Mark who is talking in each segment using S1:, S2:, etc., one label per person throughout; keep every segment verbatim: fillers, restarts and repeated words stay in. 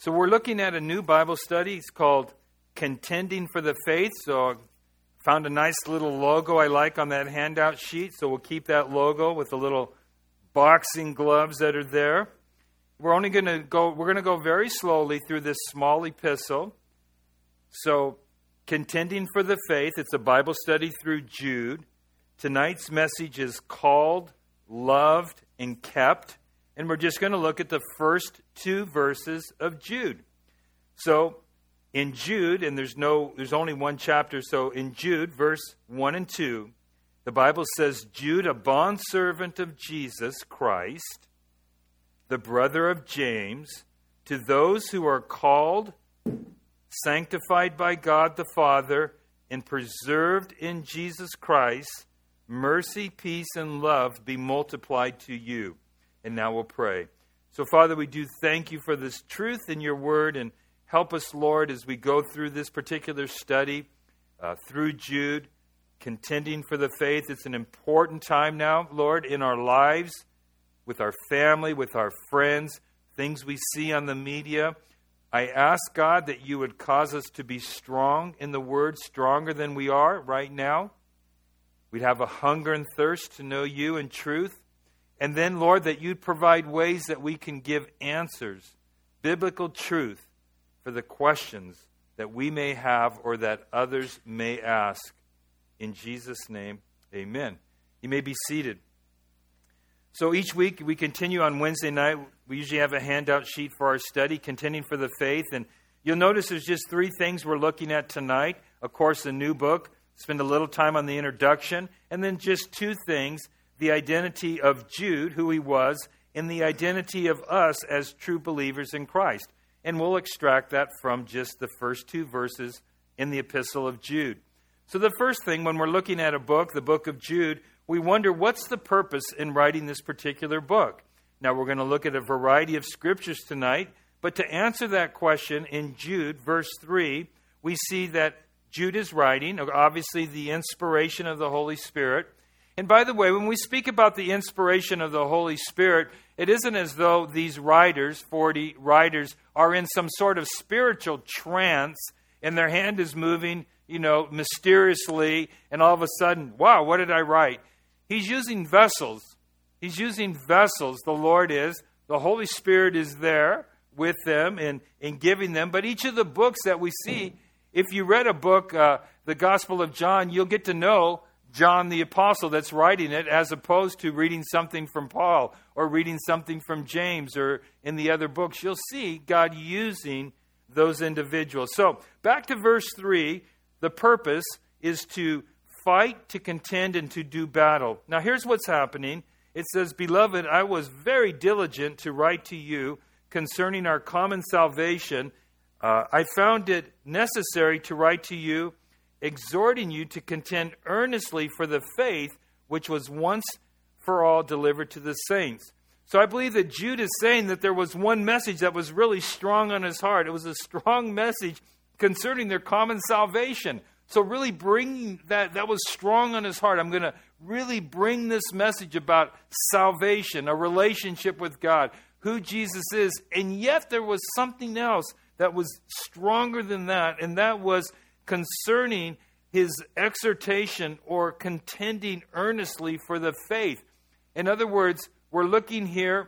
S1: So we're looking at a new Bible study. It's called Contending for the Faith. So I found a nice little logo I like on that handout sheet. So we'll keep that logo with the little boxing gloves that are there. We're only going to go, we're going to go very slowly through this small epistle. So Contending for the Faith, it's a Bible study through Jude. Tonight's message is called, loved, and kept. And we're just going to look at the first two verses of Jude. So in Jude, and there's no, there's only one chapter. So in Jude, verse one and two, the Bible says, Jude, a bondservant of Jesus Christ, the brother of James, to those who are called, sanctified by God the Father, and preserved in Jesus Christ, mercy, peace, and love be multiplied to you. And now we'll pray. So, Father, we do thank you for this truth in your word, and help us, Lord, as we go through this particular study uh, through Jude, contending for the faith. It's an important time now, Lord, in our lives, with our family, with our friends, things we see on the media. I ask, God, that you would cause us to be strong in the word, stronger than we are right now. We'd have a hunger and thirst to know you in truth. And then, Lord, that you'd provide ways that we can give answers, biblical truth, for the questions that we may have or that others may ask. In Jesus' name, amen. You may be seated. So each week we continue on Wednesday night. We usually have a handout sheet for our study, Contending for the Faith. And you'll notice there's just three things we're looking at tonight. Of course, the new book. Spend a little time on the introduction. And then just two things. The identity of Jude, who he was, and the identity of us as true believers in Christ. And we'll extract that from just the first two verses in the epistle of Jude. So the first thing, when we're looking at a book, the book of Jude, we wonder what's the purpose in writing this particular book. Now we're going to look at a variety of scriptures tonight, but to answer that question in Jude, verse three, we see that Jude is writing, obviously the inspiration of the Holy Spirit. And by the way, when we speak about the inspiration of the Holy Spirit, it isn't as though these writers, forty writers, are in some sort of spiritual trance and their hand is moving, you know, mysteriously, and all of a sudden, wow, what did I write? He's using vessels. He's using vessels, the Lord is. The Holy Spirit is there with them and, and giving them. But each of the books that we see, if you read a book, uh, the Gospel of John, you'll get to know John the Apostle that's writing it, as opposed to reading something from Paul or reading something from James or in the other books. You'll see God using those individuals. So back to verse three, the purpose is to fight, to contend, and to do battle. Now here's what's happening. It says, Beloved, I was very diligent to write to you concerning our common salvation. Uh, I found it necessary to write to you, exhorting you to contend earnestly for the faith which was once for all delivered to the saints. So I believe that Jude is saying that there was one message that was really strong on his heart. It was a strong message concerning their common salvation. So really bringing that, that was strong on his heart. I'm going to really bring this message about salvation, a relationship with God, who Jesus is. And yet there was something else that was stronger than that, and that was concerning his exhortation or contending earnestly for the faith. In other words, we're looking here,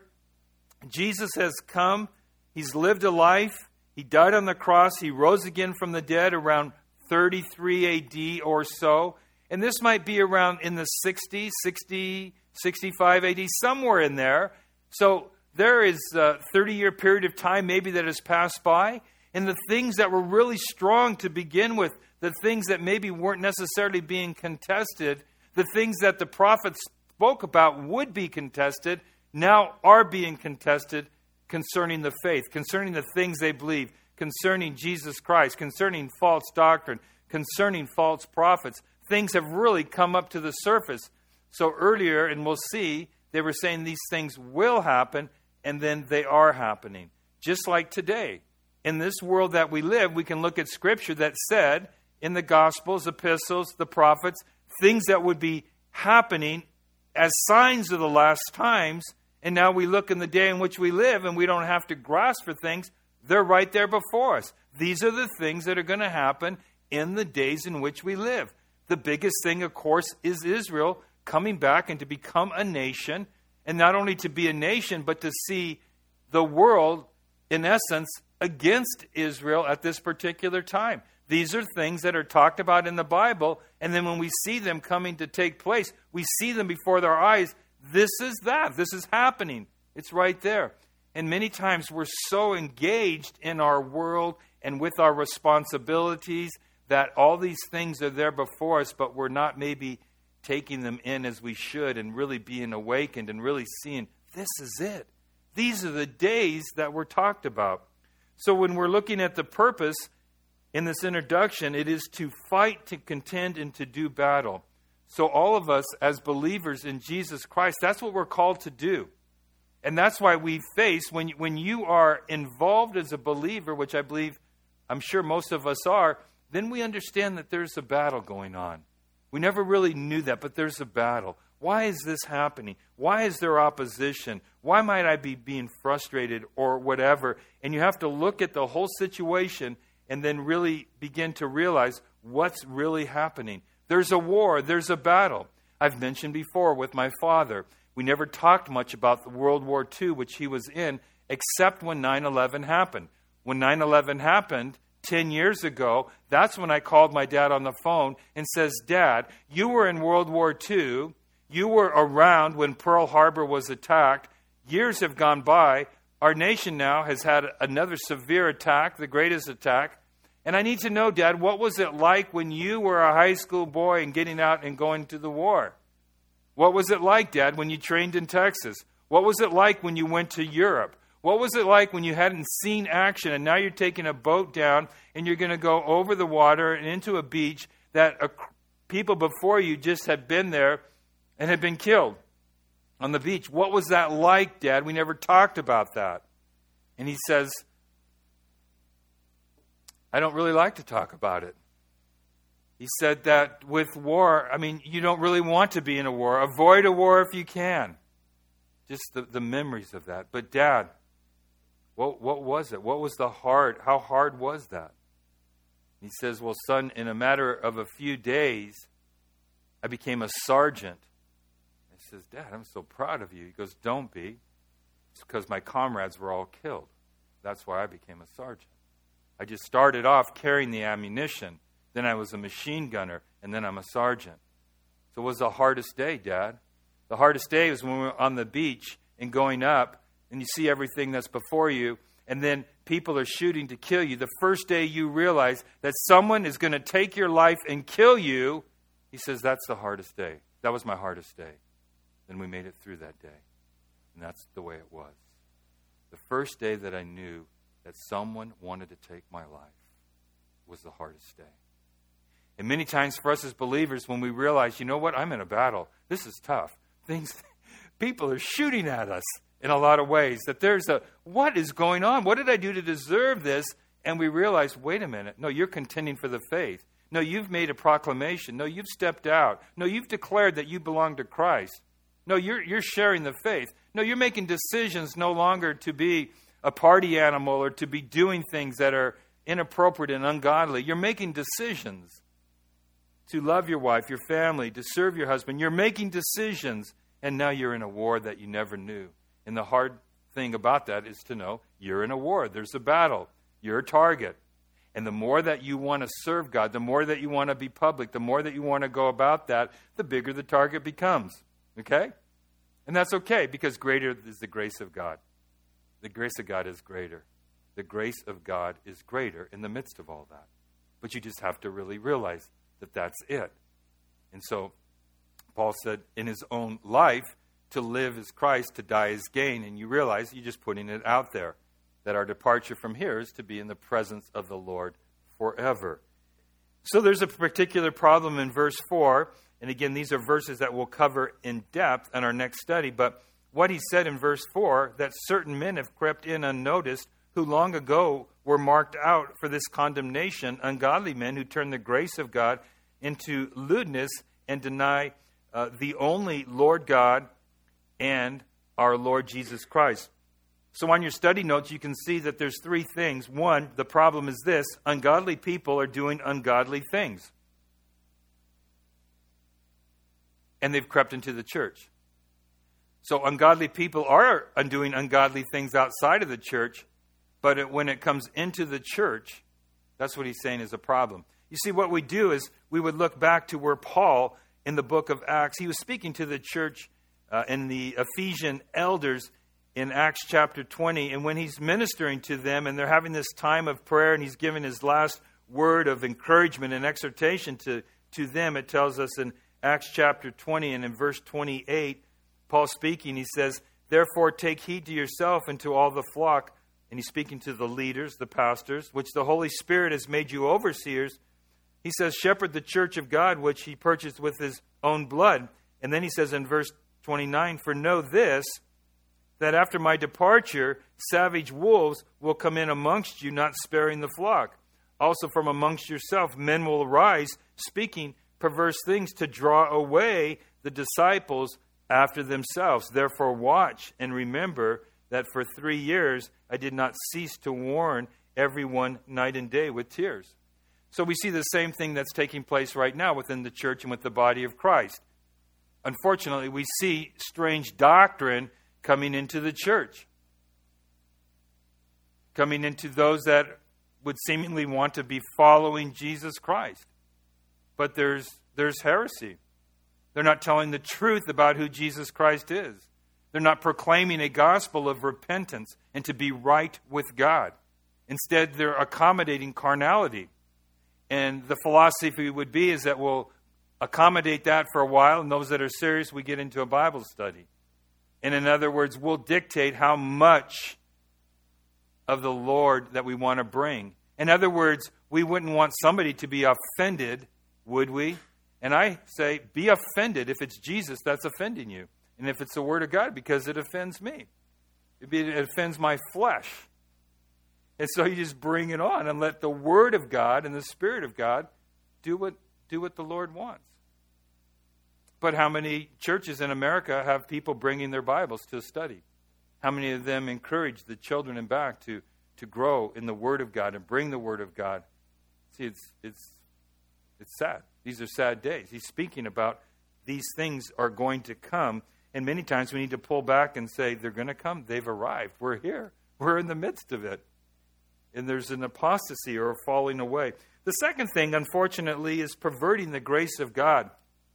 S1: Jesus has come, he's lived a life, he died on the cross, he rose again from the dead around thirty-three A D or so, and this might be around in the sixties, sixty, sixty-five A D, somewhere in there. So there is a thirty-year period of time maybe that has passed by, and the things that were really strong to begin with, the things that maybe weren't necessarily being contested, the things that the prophets spoke about would be contested, now are being contested concerning the faith, concerning the things they believe, concerning Jesus Christ, concerning false doctrine, concerning false prophets. Things have really come up to the surface. So earlier, and we'll see, they were saying these things will happen, and then they are happening. Just like today. In this world that we live, we can look at Scripture that said, in the Gospels, epistles, the prophets, things that would be happening as signs of the last times. And now we look in the day in which we live, and we don't have to grasp for things. They're right there before us. These are the things that are going to happen in the days in which we live. The biggest thing, of course, is Israel coming back and to become a nation. And not only to be a nation, but to see the world, in essence, against Israel at this particular time. These are things that are talked about in the Bible. And then when we see them coming to take place, we see them before our eyes. This is that. This is happening. It's right there. And many times we're so engaged in our world and with our responsibilities that all these things are there before us, but we're not maybe taking them in as we should and really being awakened and really seeing, this is it. These are the days that were talked about. So when we're looking at the purpose in this introduction, it is to fight, to contend, and to do battle. So all of us as believers in Jesus Christ, that's what we're called to do. And that's why we face, when, when you are involved as a believer, which I believe, I'm sure most of us are, then we understand that there's a battle going on. We never really knew that, but there's a battle. Why is this happening? Why is there opposition? Why might I be being frustrated or whatever? And you have to look at the whole situation and then really begin to realize what's really happening. There's a war. There's a battle. I've mentioned before with my father, we never talked much about the World War Two, which he was in, except when nine eleven happened. When nine eleven happened, ten years ago, that's when I called my dad on the phone and says, Dad, you were in World War Two. You were around when Pearl Harbor was attacked. Years have gone by. Our nation now has had another severe attack, the greatest attack. And I need to know, Dad, what was it like when you were a high school boy and getting out and going to the war? What was it like, Dad, when you trained in Texas? What was it like when you went to Europe? What was it like when you hadn't seen action and now you're taking a boat down and you're going to go over the water and into a beach that uh, people before you just had been there and had been killed on the beach? What was that like, Dad? We never talked about that. And he says, I don't really like to talk about it. He said that with war, I mean, you don't really want to be in a war. Avoid a war if you can. Just the, the memories of that. But Dad, what, what was it? What was the hard, how hard was that? He says, well, son, in a matter of a few days, I became a sergeant. He says, Dad, I'm so proud of you. He goes, don't be. It's because my comrades were all killed. That's why I became a sergeant. I just started off carrying the ammunition. Then I was a machine gunner, and then I'm a sergeant. So what was the hardest day, Dad? The hardest day was when we were on the beach and going up, and you see everything that's before you, and then people are shooting to kill you. The first day you realize that someone is going to take your life and kill you, he says, that's the hardest day. That was my hardest day. Then we made it through that day. And that's the way it was. The first day that I knew that someone wanted to take my life was the hardest day. And many times for us as believers, when we realize, you know what, I'm in a battle. This is tough. Things, people are shooting at us in a lot of ways. That there's a, what is going on? What did I do to deserve this? And we realize, wait a minute. No, you're contending for the faith. No, you've made a proclamation. No, you've stepped out. No, you've declared that you belong to Christ. No, you're you're sharing the faith. No, you're making decisions no longer to be a party animal or to be doing things that are inappropriate and ungodly. You're making decisions to love your wife, your family, to serve your husband. You're making decisions, and now you're in a war that you never knew. And the hard thing about that is to know you're in a war. There's a battle. You're a target. And the more that you want to serve God, the more that you want to be public, the more that you want to go about that, the bigger the target becomes. Okay? And that's okay, because greater is the grace of God. The grace of God is greater. The grace of God is greater in the midst of all that. But you just have to really realize that that's it. And so Paul said in his own life, to live is Christ, to die is gain. And you realize you're just putting it out there, that our departure from here is to be in the presence of the Lord forever. So there's a particular problem in verse four. And again, these are verses that we'll cover in depth in our next study. But what he said in verse four, that certain men have crept in unnoticed, who long ago were marked out for this condemnation, ungodly men who turn the grace of God into lewdness and deny uh, the only Lord God and our Lord Jesus Christ. So on your study notes, you can see that there's three things. One, the problem is this: ungodly people are doing ungodly things. And they've crept into the church. So ungodly people are doing ungodly things outside of the church, but it, when it comes into the church, that's what he's saying is a problem. You see, what we do is we would look back to where Paul, in the book of Acts, he was speaking to the church uh, and the Ephesian elders in Acts chapter twenty. And when he's ministering to them and they're having this time of prayer and he's giving his last word of encouragement and exhortation to, to them, it tells us in Acts chapter twenty and in verse twenty-eight, Paul speaking, he says, "Therefore take heed to yourself and to all the flock," and he's speaking to the leaders, the pastors, "which the Holy Spirit has made you overseers." He says, "Shepherd the church of God, which he purchased with his own blood." And then he says in verse twenty-nine, "For know this, that after my departure, savage wolves will come in amongst you, not sparing the flock. Also from amongst yourself, men will arise, speaking perverse things to draw away the disciples after themselves. Therefore watch and remember that for three years I did not cease to warn everyone night and day with tears." So we see the same thing that's taking place right now within the church and with the body of Christ. Unfortunately, we see strange doctrine coming into the church, coming into those that would seemingly want to be following Jesus Christ. But there's there's heresy. They're not telling the truth about who Jesus Christ is. They're not proclaiming a gospel of repentance and to be right with God. Instead, they're accommodating carnality. And the philosophy would be is that we'll accommodate that for a while, and those that are serious, we get into a Bible study. And in other words, we'll dictate how much of the Lord that we want to bring. In other words, we wouldn't want somebody to be offended, would we? And I say, be offended if it's Jesus that's offending you. And if it's the Word of God, because it offends me. It offends my flesh. And so you just bring it on and let the Word of God and the Spirit of God do what, do what the Lord wants. But how many churches in America have people bringing their Bibles to study? How many of them encourage the children in back to, to grow in the Word of God and bring the Word of God? See, it's it's it's sad. These are sad days. He's speaking about these things are going to come. And many times we need to pull back and say, they're going to come. They've arrived. We're here. We're in the midst of it. And there's an apostasy or a falling away. The second thing, unfortunately, is perverting the grace of God.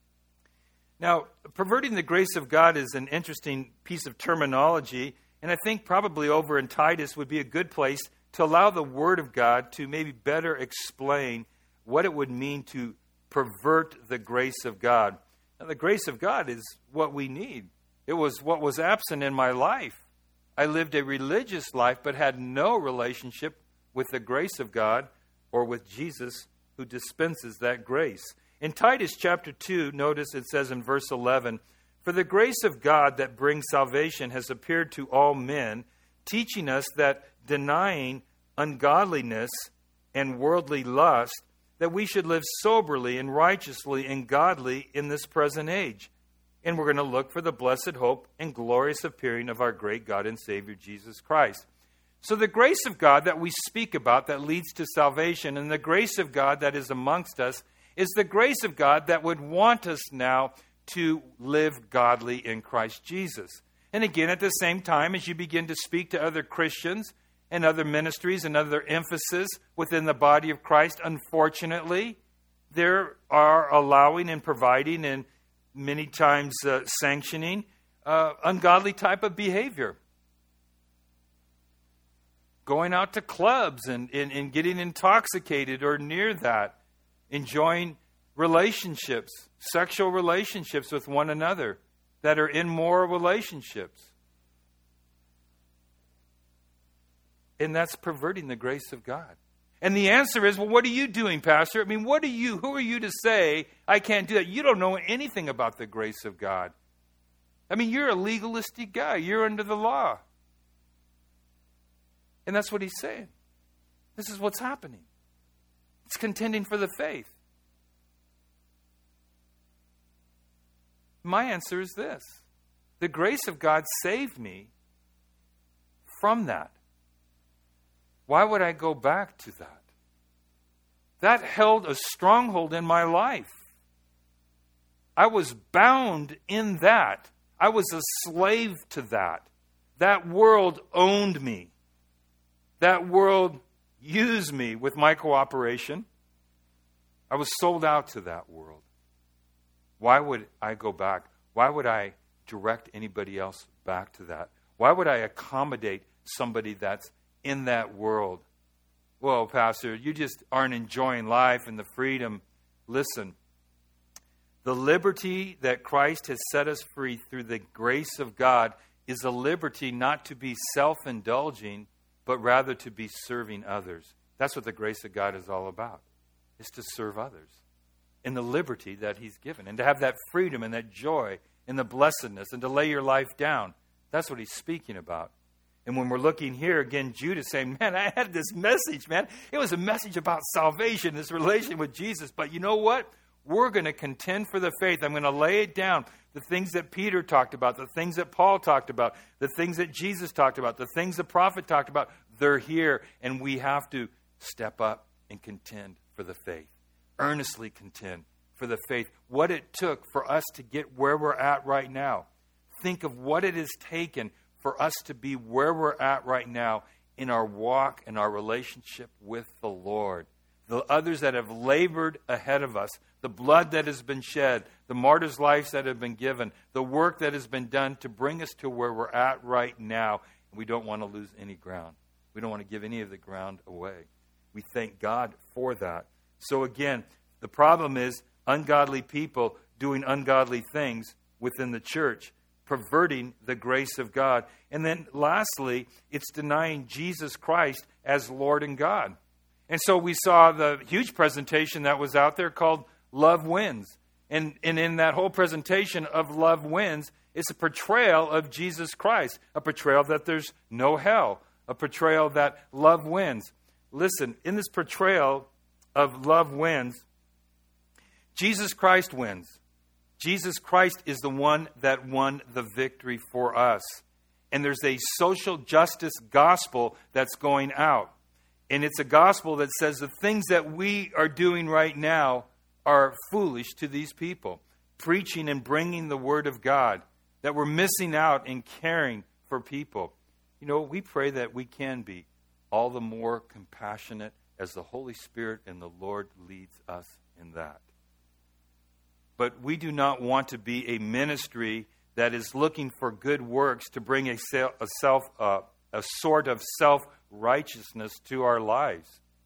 S1: Now, perverting the grace of God is an interesting piece of terminology, and I think probably over in Titus would be a good place to allow the Word of God to maybe better explain what it would mean to pervert the grace of God. Now, the grace of God is what we need. It was what was absent in my life. I lived a religious life but had no relationship with the grace of God or with Jesus who dispenses that grace. In Titus chapter two, notice it says in verse eleven, "For the grace of God that brings salvation has appeared to all men, teaching us that denying ungodliness and worldly lust, that we should live soberly and righteously and godly in this present age. And we're going to look for the blessed hope and glorious appearing of our great God and Savior, Jesus Christ." So the grace of God that we speak about that leads to salvation, and the grace of God that is amongst us, is the grace of God that would want us now to live godly in Christ Jesus. And again, at the same time, as you begin to speak to other Christians and other ministries and other emphasis within the body of Christ, unfortunately, there are allowing and providing and many times uh, sanctioning uh, ungodly type of behavior. Going out to clubs and, and, and getting intoxicated or near that. Enjoying relationships, sexual relationships with one another that are immoral relationships. And that's perverting the grace of God. And the answer is, well, what are you doing, Pastor? I mean, what are you, who are you to say I can't do that? You don't know anything about the grace of God. I mean, you're a legalistic guy. You're under the law. And that's what he's saying. This is what's happening. It's contending for the faith. My answer is this. The grace of God saved me from that. Why would I go back to that? That held a stronghold in my life. I was bound in that. I was a slave to that. That world owned me. That world used me with my cooperation. I was sold out to that world. Why would I go back? Why would I direct anybody else back to that? Why would I accommodate somebody that's in that world? Well, Pastor, you just aren't enjoying life and the freedom. Listen, the liberty that Christ has set us free through the grace of God is a liberty not to be self-indulging, but rather to be serving others. That's what the grace of God is all about, is to serve others in the liberty that He's given, and to have that freedom and that joy and the blessedness, and to lay your life down. That's what He's speaking about. And when we're looking here, again, Judah saying, man, I had this message, man. It was a message about salvation, this relation with Jesus. But you know what? We're going to contend for the faith. I'm going to lay it down. The things that Peter talked about, the things that Paul talked about, the things that Jesus talked about, the things the prophet talked about, they're here. And we have to step up and contend for the faith. Earnestly contend for the faith. What it took for us to get where we're at right now. Think of what it has taken for us to be where we're at right now in our walk and our relationship with the Lord. The others that have labored ahead of us, the blood that has been shed, the martyrs' lives that have been given, the work that has been done to bring us to where we're at right now. We don't want to lose any ground. We don't want to give any of the ground away. We thank God for that. So again, the problem is ungodly people doing ungodly things within the church, perverting the grace of God. And then lastly, it's denying Jesus Christ as Lord and God. And so we saw the huge presentation that was out there called Love Wins. And, and in that whole presentation of Love Wins, it's a portrayal of Jesus Christ, a portrayal that there's no hell, a portrayal that love wins. Listen, in this portrayal of Love Wins, Jesus Christ wins. Jesus Christ is the one that won the victory for us. And there's a social justice gospel that's going out. And it's a gospel that says the things that we are doing right now are foolish to these people. Preaching and bringing the word of God. That we're missing out in caring for people. You know, we pray that we can be all the more compassionate as the Holy Spirit and the Lord leads us in that. But we do not want to be a ministry that is looking for good works to bring a self, uh, a sort of self-righteousness to our lives.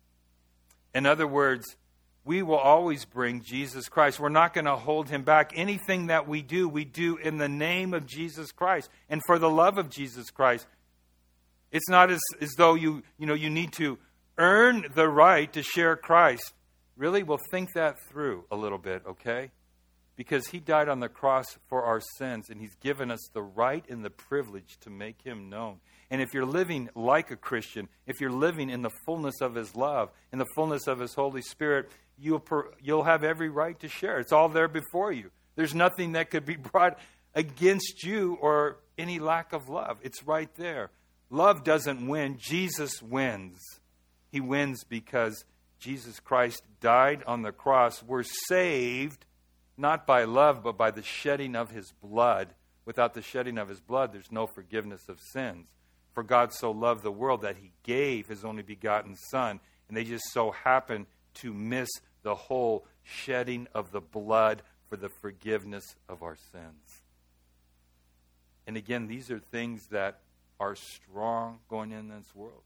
S1: In other words, we will always bring Jesus Christ. We're not going to hold Him back. Anything that we do, we do in the name of Jesus Christ and for the love of Jesus Christ. It's not as, as though you, you know, you need to earn the right to share Christ. Really, we'll think that through a little bit, okay? Because He died on the cross for our sins, and He's given us the right and the privilege to make Him known. And if you're living like a Christian, if you're living in the fullness of His love, in the fullness of His Holy Spirit, you'll, per, you'll have every right to share. It's all there before you. There's nothing that could be brought against you or any lack of love. It's right there. Love doesn't win. Jesus wins. He wins because Jesus Christ died on the cross. We're saved not by love, but by the shedding of His blood. Without the shedding of His blood, there's no forgiveness of sins. For God so loved the world that He gave His only begotten Son. And they just so happen to miss the whole shedding of the blood for the forgiveness of our sins. And again, these are things that are strong going in this world.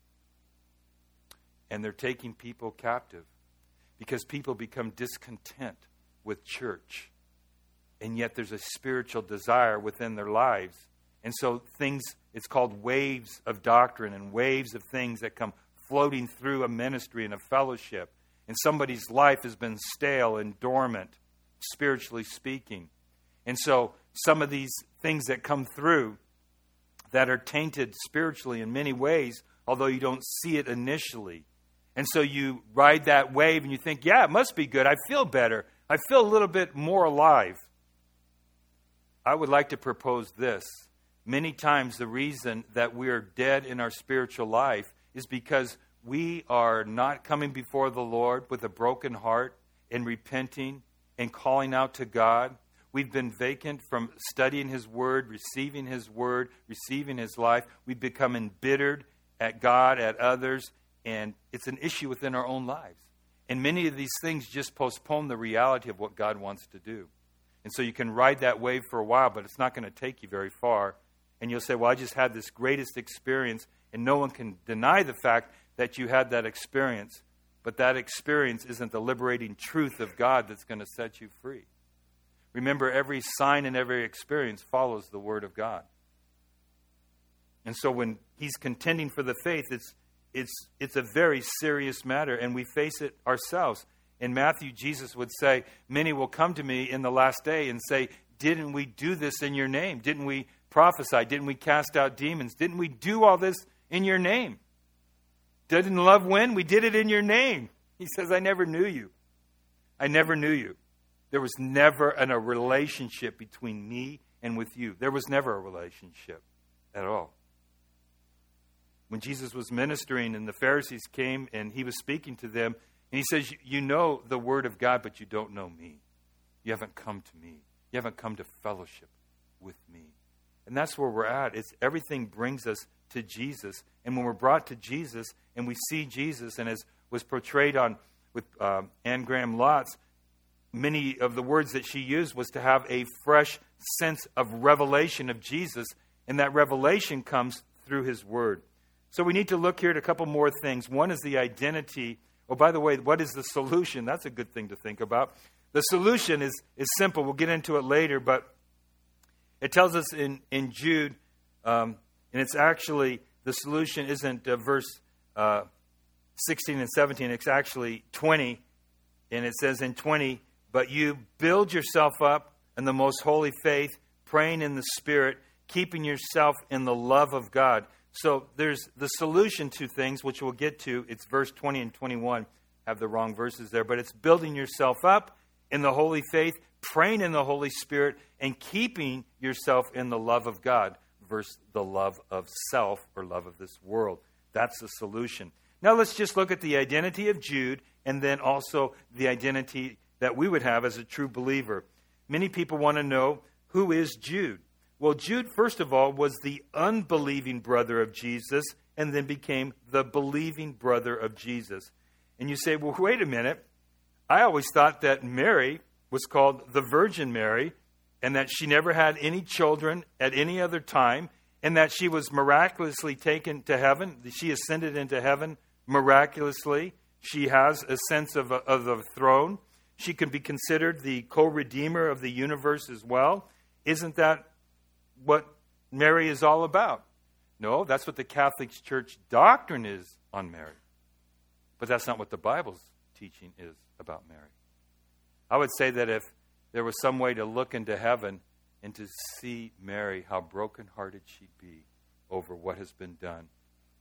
S1: And they're taking people captive because people become discontent with church. And yet there's a spiritual desire within their lives. And so things, it's called waves of doctrine and waves of things that come floating through a ministry and a fellowship. And somebody's life has been stale and dormant, spiritually speaking. And so some of these things that come through that are tainted spiritually in many ways, although you don't see it initially. And so you ride that wave and you think, yeah, it must be good. I feel better. I feel a little bit more alive. I would like to propose this. many times the reason that we are dead in our spiritual life is because we are not coming before the Lord with a broken heart and repenting and calling out to God. We've been vacant from studying His Word, receiving His Word, receiving His life. We've become embittered at God, at others, and it's an issue within our own lives. And many of these things just postpone the reality of what God wants to do. And so you can ride that wave for a while, but it's not going to take you very far. And you'll say, well, I just had this greatest experience, and no one can deny the fact that you had that experience. But that experience isn't the liberating truth of God that's going to set you free. Remember, every sign and every experience follows the Word of God. And so when he's contending for the faith, it's it's it's a very serious matter, and we face it ourselves. In Matthew, Jesus would say, many will come to me in the last day and say, didn't we do this in your name? Didn't we prophesy? Didn't we cast out demons? Didn't we do all this in your name? Didn't love win? We did it in your name. He says, I never knew you. I never knew you. There was never an, a relationship between me and with you. There was never a relationship at all. When Jesus was ministering and the Pharisees came and he was speaking to them, and he says, you know the Word of God, but you don't know me. You haven't come to me. You haven't come to fellowship with me. And that's where we're at. It's everything brings us to Jesus. And when we're brought to Jesus and we see Jesus, and as was portrayed on with um, Anne Graham Lotz, many of the words that she used was to have a fresh sense of revelation of Jesus. And that revelation comes through His Word. So we need to look here at a couple more things. One is the identity. Oh, by the way, what is the solution? That's a good thing to think about. The solution is, is simple. We'll get into it later, but it tells us in, in Jude, um, and it's actually, the solution isn't uh, verse uh, sixteen and seventeen, it's actually twenty, and it says in twenty, but you build yourself up in the most holy faith, praying in the Spirit, keeping yourself in the love of God. So there's the solution to things, which we'll get to. It's verse twenty and twenty-one. Have the wrong verses there. But it's building yourself up in the holy faith, praying in the Holy Spirit, and keeping yourself in the love of God versus the love of self or love of this world. That's the solution. Now let's just look at the identity of Jude and then also the identity that we would have as a true believer. Many people want to know, who is Jude? Well, Jude, first of all, was the unbelieving brother of Jesus and then became the believing brother of Jesus. And you say, well, wait a minute. I always thought that Mary was called the Virgin Mary and that she never had any children at any other time and that she was miraculously taken to heaven. She ascended into heaven miraculously. She has a sense of, a, of the throne. She can be considered the co-redeemer of the universe as well. Isn't that what Mary is all about? No, that's what the Catholic Church doctrine is on Mary. But that's not what the Bible's teaching is about Mary. I would say that if there was some way to look into heaven and to see Mary, how brokenhearted she'd be over what has been done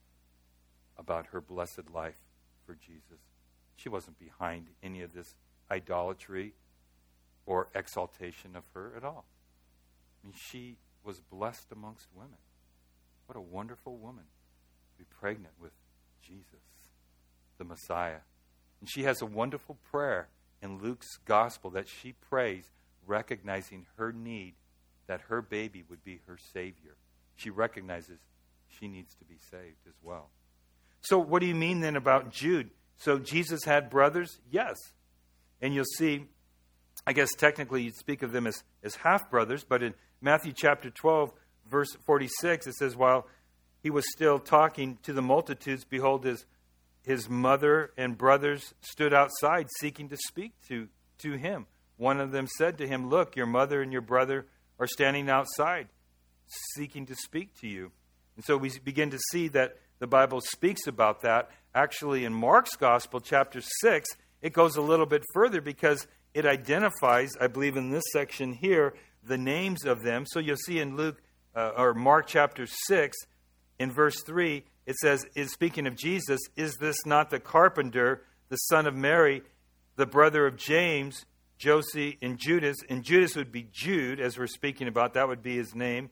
S1: about her blessed life for Jesus. She wasn't behind any of this idolatry or exaltation of her at all. I mean, she was blessed amongst women. What a wonderful woman to be pregnant with Jesus, the Messiah. And she has a wonderful prayer in Luke's gospel that she prays, recognizing her need that her baby would be her Savior. She recognizes she needs to be saved as well. So what do you mean then about Jude? So Jesus had brothers? Yes. And you'll see, I guess technically you'd speak of them as, as half-brothers, but in Matthew chapter twelve, verse forty-six, it says, while he was still talking to the multitudes, behold, his, his mother and brothers stood outside seeking to speak to, to him. One of them said to him, look, your mother and your brother are standing outside seeking to speak to you. And so we begin to see that the Bible speaks about that. Actually, in Mark's Gospel, chapter six, it goes a little bit further because it identifies, I believe in this section here, the names of them. So you'll see in Luke uh, or Mark chapter six, in verse three, it says, is speaking of Jesus, is this not the carpenter, the son of Mary, the brother of James, Joseph, and Judas? And Judas would be Jude, as we're speaking about. That would be his name.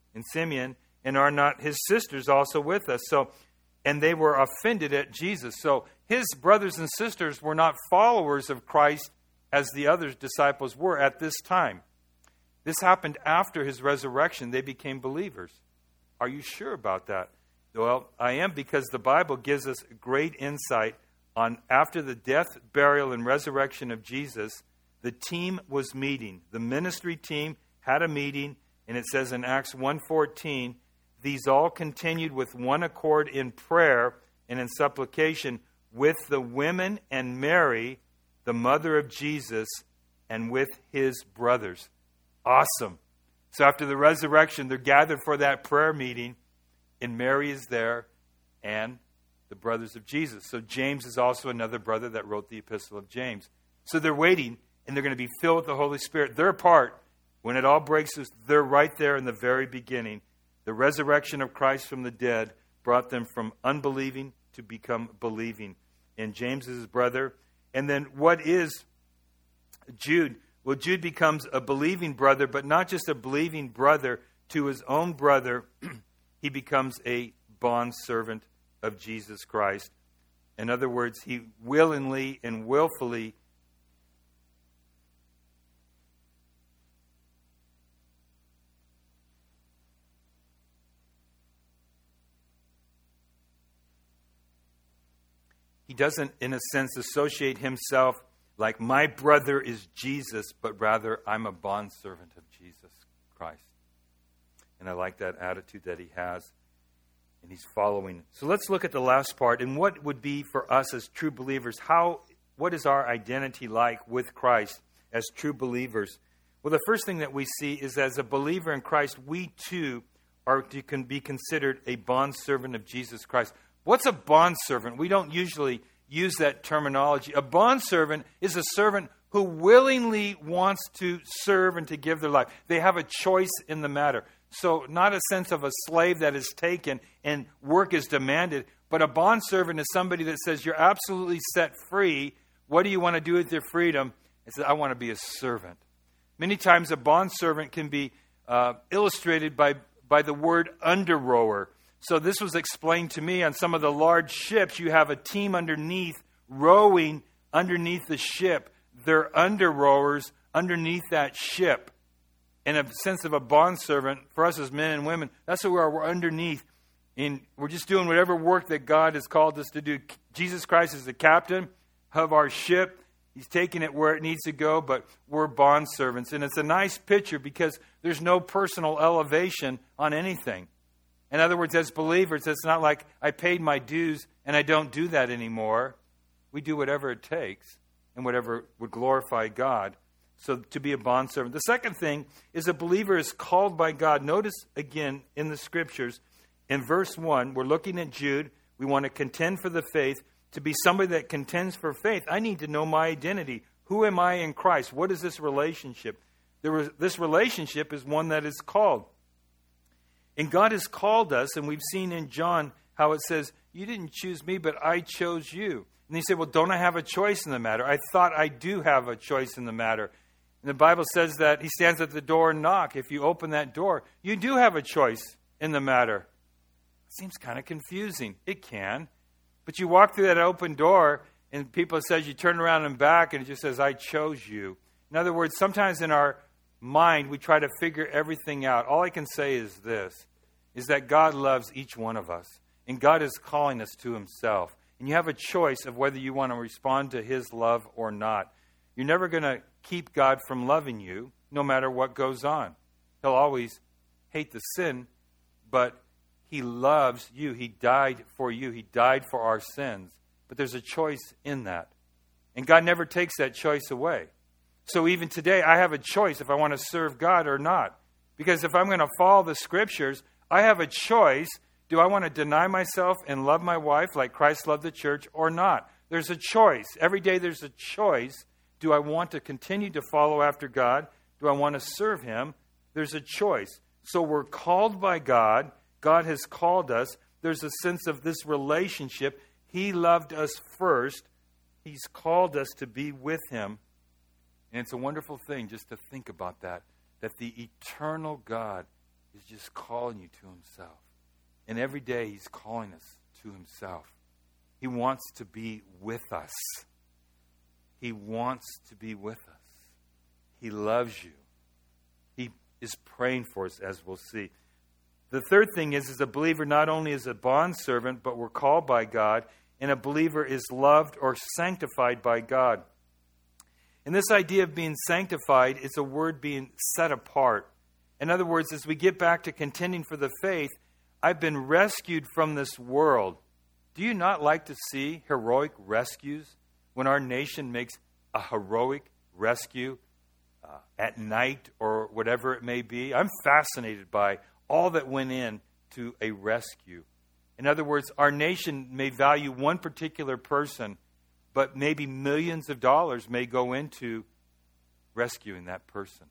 S1: and Simeon, and are not his sisters also with us? So, and they were offended at Jesus. So his brothers and sisters were not followers of Christ as the other disciples were at this time. This happened after his resurrection. They became believers. Are you sure about that? Well, I am, because the Bible gives us great insight on after the death, burial, and resurrection of Jesus, the team was meeting. The ministry team had a meeting, and it says in Acts one fourteen, these all continued with one accord in prayer and in supplication with the women and Mary, the mother of Jesus, and with his brothers. Awesome. So after the resurrection, they're gathered for that prayer meeting, and Mary is there, and the brothers of Jesus. So James is also another brother that wrote the Epistle of James. So they're waiting, and they're going to be filled with the Holy Spirit. Their part, when it all breaks loose, they're right there in the very beginning. The resurrection of Christ from the dead brought them from unbelieving to become believing. And James is his brother. And then what is Jude? Well, Jude becomes a believing brother, but not just a believing brother to his own brother. He becomes a bondservant of Jesus Christ. In other words, he willingly and willfully he doesn't, in a sense, associate himself like my brother is Jesus, but rather I'm a bondservant of Jesus Christ. And I like that attitude that he has. And he's following. So let's look at the last part. And what would be for us as true believers? How? What is our identity like with Christ as true believers? Well, the first thing that we see is as a believer in Christ, we too are to can be considered a bondservant of Jesus Christ. What's a bondservant? We don't usually use that terminology. A bondservant is a servant who willingly wants to serve and to give their life. They have a choice in the matter. So not a sense of a slave that is taken and work is demanded, but a bondservant is somebody that says, you're absolutely set free. What do you want to do with your freedom? It says, I want to be a servant. Many times a bondservant can be uh, illustrated by, by the word under-rower. So this was explained to me on some of the large ships. You have a team underneath rowing underneath the ship. They're under-rowers underneath that ship. In a sense of a bondservant, for us as men and women, that's what we are. We're underneath. And we're just doing whatever work that God has called us to do. Jesus Christ is the captain of our ship. He's taking it where it needs to go, but we're bondservants. And it's a nice picture because there's no personal elevation on anything. In other words, as believers, it's not like I paid my dues and I don't do that anymore. We do whatever it takes and whatever would glorify God. So to be a bondservant. The second thing is a believer is called by God. Notice again in the scriptures, in verse one, we're looking at Jude. We want to contend for the faith. To be somebody that contends for faith, I need to know my identity. Who am I in Christ? What is this relationship? There was, this relationship is one that is called. And God has called us, and we've seen in John how it says, you didn't choose me, but I chose you. And he said, well, don't I have a choice in the matter? I thought I do have a choice in the matter. And the Bible says that he stands at the door and knock. If you open that door, you do have a choice in the matter. It seems kind of confusing. It can. But you walk through that open door, and people says you turn around and back, and it just says, I chose you. In other words, sometimes in our mind, we try to figure everything out. All I can say is this, is that God loves each one of us. And God is calling us to himself. And you have a choice of whether you want to respond to his love or not. You're never going to keep God from loving you, no matter what goes on. He'll always hate the sin, but he loves you. He died for you. He died for our sins. But there's a choice in that. And God never takes that choice away. So even today, I have a choice if I want to serve God or not. Because if I'm going to follow the scriptures, I have a choice. Do I want to deny myself and love my wife like Christ loved the church or not? There's a choice. Every day there's a choice. Do I want to continue to follow after God? Do I want to serve him? There's a choice. So we're called by God. God has called us. There's a sense of this relationship. He loved us first. He's called us to be with him. And it's a wonderful thing just to think about that, that the eternal God is just calling you to himself. And every day he's calling us to himself. He wants to be with us. He wants to be with us. He loves you. He is praying for us, as we'll see. The third thing is, is a believer not only is a bondservant, but we're called by God, and a believer is loved or sanctified by God. And this idea of being sanctified is a word being set apart. In other words, as we get back to contending for the faith, I've been rescued from this world. Do you not like to see heroic rescues when our nation makes a heroic rescue uh, at night or whatever it may be? I'm fascinated by all that went in to a rescue. In other words, our nation may value one particular person, but maybe millions of dollars may go into rescuing that person.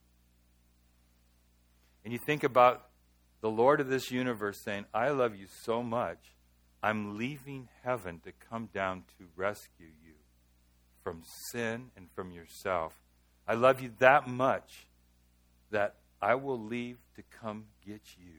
S1: And you think about the Lord of this universe saying, I love you so much, I'm leaving heaven to come down to rescue you from sin and from yourself. I love you that much that I will leave to come get you.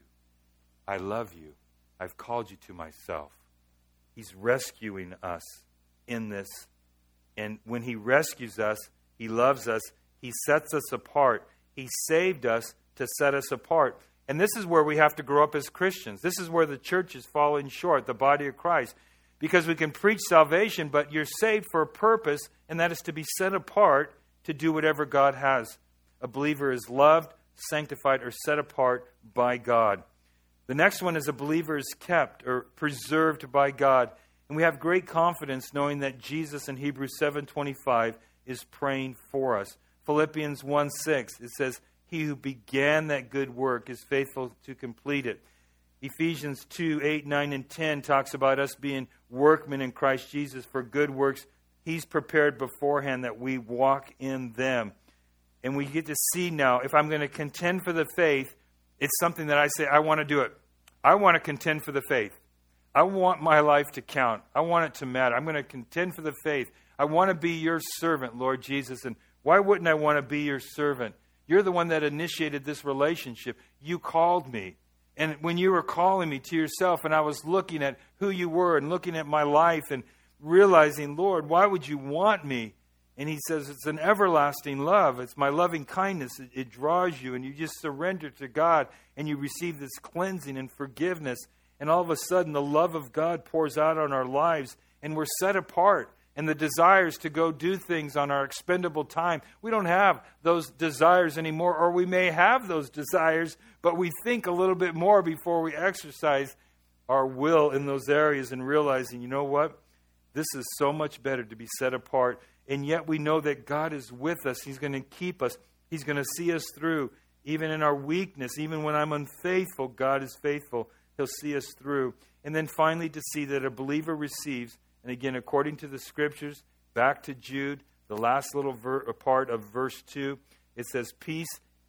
S1: I love you. I've called you to myself. He's rescuing us in this. And when he rescues us, he loves us. He sets us apart. He saved us to set us apart. And this is where we have to grow up as Christians. This is where the church is falling short, the body of Christ. Because we can preach salvation, but you're saved for a purpose, and that is to be set apart to do whatever God has. A believer is loved, sanctified, or set apart by God. The next one is a believer is kept or preserved by God. And we have great confidence knowing that Jesus in Hebrews seven twenty-five is praying for us. Philippians one six, it says, He who began that good work is faithful to complete it. Ephesians two eight, nine, and ten talks about us being workmen in Christ Jesus for good works He's prepared beforehand that we walk in them. And we get to see now, if I'm going to contend for the faith, it's something that I say, I want to do it. I want to contend for the faith. I want my life to count. I want it to matter. I'm going to contend for the faith. I want to be your servant, Lord Jesus. And why wouldn't I want to be your servant? You're the one that initiated this relationship. You called me. And when you were calling me to yourself, and I was looking at who you were and looking at my life and realizing, Lord, why would you want me? And he says, it's an everlasting love. It's my loving kindness. It, it draws you, and you just surrender to God, and you receive this cleansing and forgiveness. And all of a sudden, the love of God pours out on our lives, and we're set apart. And the desires to go do things on our expendable time, we don't have those desires anymore, or we may have those desires, but we think a little bit more before we exercise our will in those areas and realizing, you know what? This is so much better to be set apart. And yet we know that God is with us. He's going to keep us. He's going to see us through. Even in our weakness, even when I'm unfaithful, God is faithful. He'll see us through. And then finally to see that a believer receives, and again, according to the Scriptures, back to Jude, the last little ver- part of verse two, it says, peace,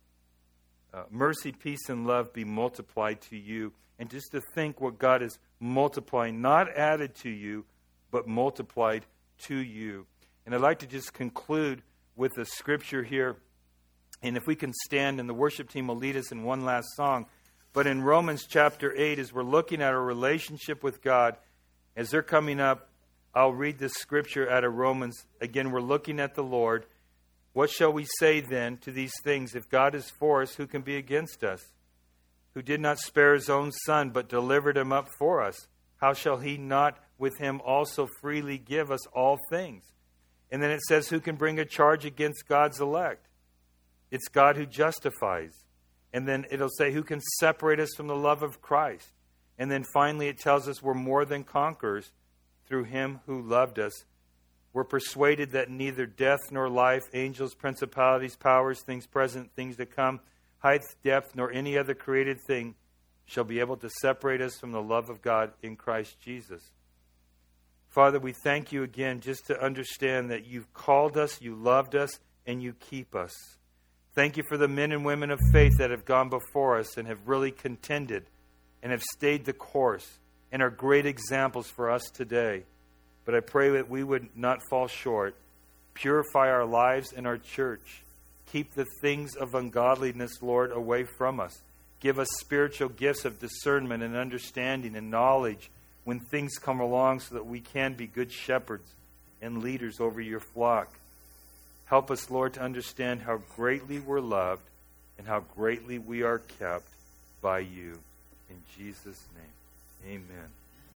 S1: uh, mercy, peace, and love be multiplied to you. And just to think what God is multiplying, not added to you, but multiplied to you. And I'd like to just conclude with a scripture here. And if we can stand, and the worship team will lead us in one last song. But in Romans chapter eight, as we're looking at our relationship with God, as they're coming up, I'll read this scripture out of Romans. Again, we're looking at the Lord. What shall we say then to these things? If God is for us, who can be against us? Who did not spare his own Son, but delivered him up for us? How shall he not with him also freely give us all things? And then it says, who can bring a charge against God's elect? It's God who justifies. And then it'll say, who can separate us from the love of Christ? And then finally it tells us we're more than conquerors through him who loved us. We're persuaded that neither death nor life, angels, principalities, powers, things present, things to come, height, depth, nor any other created thing shall be able to separate us from the love of God in Christ Jesus. Father, we thank you again just to understand that you've called us, you loved us, and you keep us. Thank you for the men and women of faith that have gone before us and have really contended and have stayed the course and are great examples for us today. But I pray that we would not fall short. Purify our lives and our church. Keep the things of ungodliness, Lord, away from us. Give us spiritual gifts of discernment and understanding and knowledge when things come along so that we can be good shepherds and leaders over your flock. Help us, Lord, to understand how greatly we're loved and how greatly we are kept by you. In Jesus' name, amen.